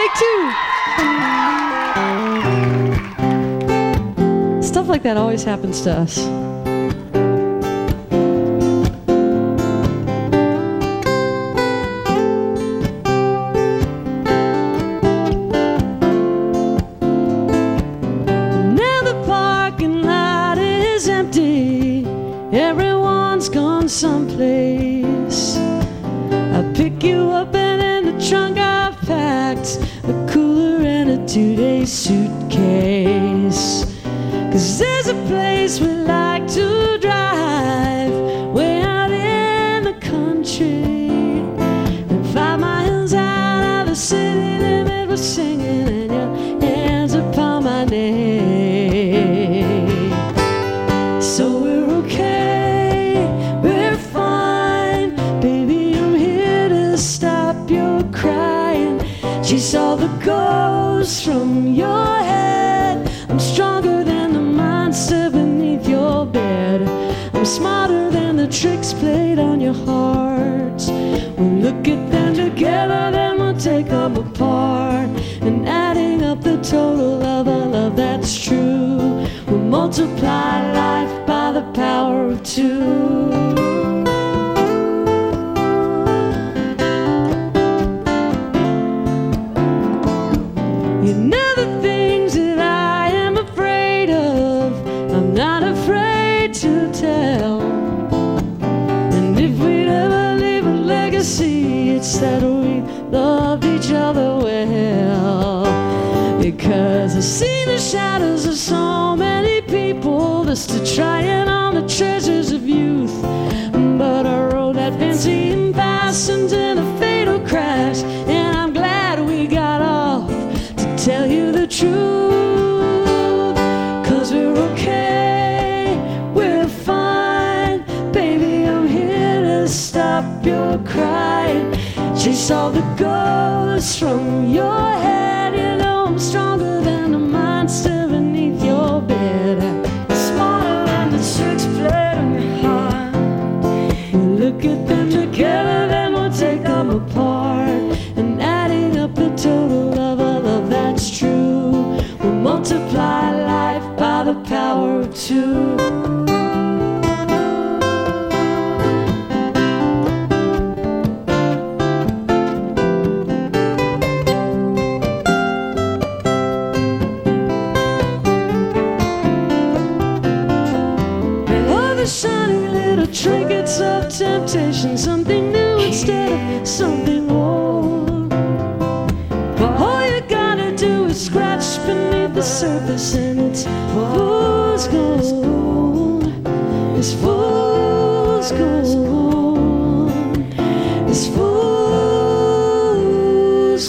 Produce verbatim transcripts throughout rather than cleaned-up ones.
Take two. Stuff like that always happens to us. Now the parking lot is empty. Everyone's gone someplace. I pick you up and in the trunk I've packed a cooler and a two-day suitcase. Cause there's a place we like to drive way out in the country, and five miles out of the city limit we're singing and your hands upon my name. So we're okay, we're fine, baby, I'm here to stop your crying. She saw the ghost from your head. I'm stronger than the monster beneath your bed. I'm smarter than the tricks played on your heart. We'll look at them together, then we'll take them apart. And adding up the total of our love that's true, we'll multiply life by the power of two. You know the things that I am afraid of, I'm not afraid to tell. And if we'd ever leave a legacy, it's that we loved each other well. Because I've seen the shadows of so many people just to trying on the treasures of youth. But I rode that fancy and fastened in a fatal crash, and I'm glad we got off to tell you the truth. Cause we're okay, we're fine, baby, I'm here to stop your crying. Chase all the ghosts from your head. You know I'm stronger than the monster beneath your bed. I'm smarter than the tricks played on your heart. We'll look at them together, then we'll take them apart. And adding up the total of our love that's true, we'll multiply life by the power of two. Shiny little trinkets of temptation, something new instead of something old. All you gotta do is scratch beneath the surface, and it's fool's gold. It's fool's gold. It's fool's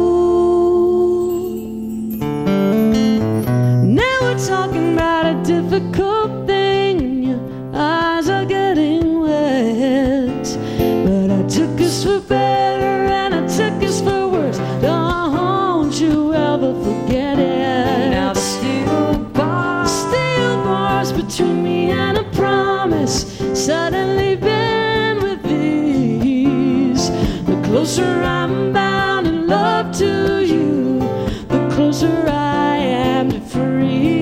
gold. Now we're talking about a difficult thing. Eyes are getting wet, but I took us for better and I took us for worse. Don't you ever forget it. Now the steel bars, steel bars between me and a promise suddenly bend with ease. The closer I'm bound in love to you, the closer I am to free.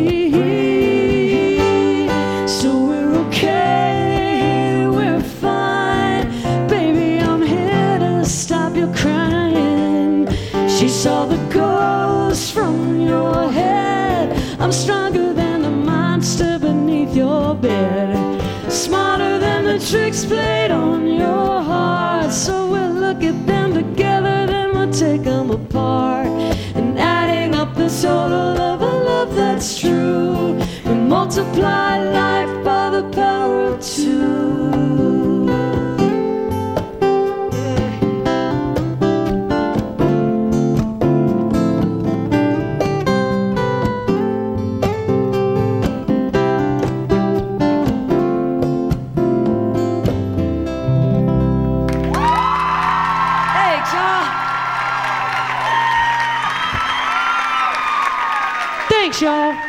She saw the ghost from your head. I'm stronger than the monster beneath your bed. Smarter than the tricks played on your heart. So we'll look at them together, then we'll take them apart. And adding up the total of a love that's true, we multiply life by the power of two. Thanks, y'all.